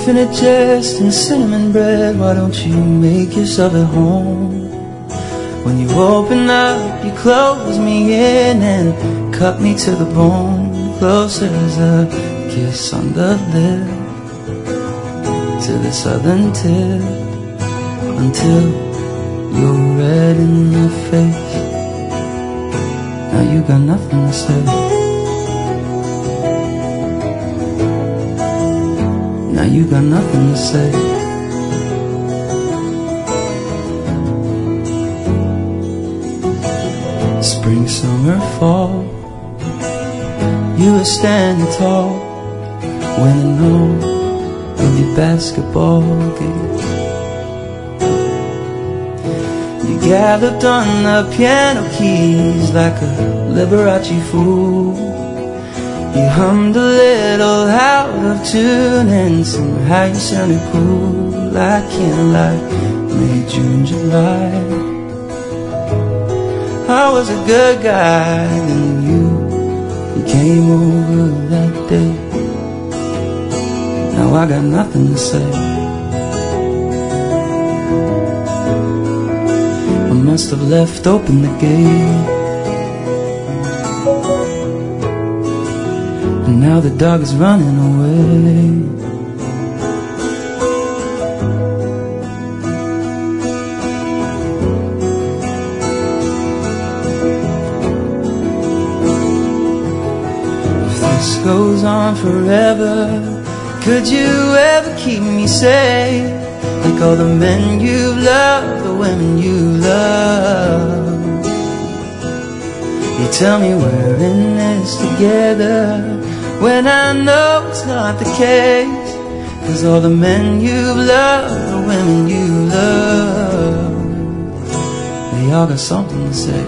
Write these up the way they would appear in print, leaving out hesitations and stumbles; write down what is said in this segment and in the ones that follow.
infinite jest and cinnamon bread. Why don't you make yourself at home? When you open up, you close me in and cut me to the bone. Closer as a kiss on the lip to the southern tip, until you're red in the face. Now you got nothing to say. Now you got nothing to say. Spring, summer, fall, you were standing tall, winning all of your basketball games. You galloped on the piano keys like a Liberace fool. You hummed a little out of tune and somehow you sounded cool. I can't lie, May, June, July, I was a good guy, and you came over that day. Now I got nothing to say. I must have left open the gate, and now the dog is running away. Goes on forever, could you ever keep me safe? Like all the men you love, the women you love. You tell me we're in this together, when I know it's not the case. 'Cause all the men you love, the women you love, they all got something to say.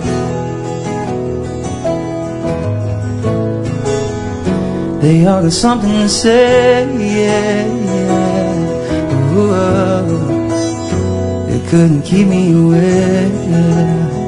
They all got something to say, yeah, yeah. Ooh, they couldn't keep me away, yeah.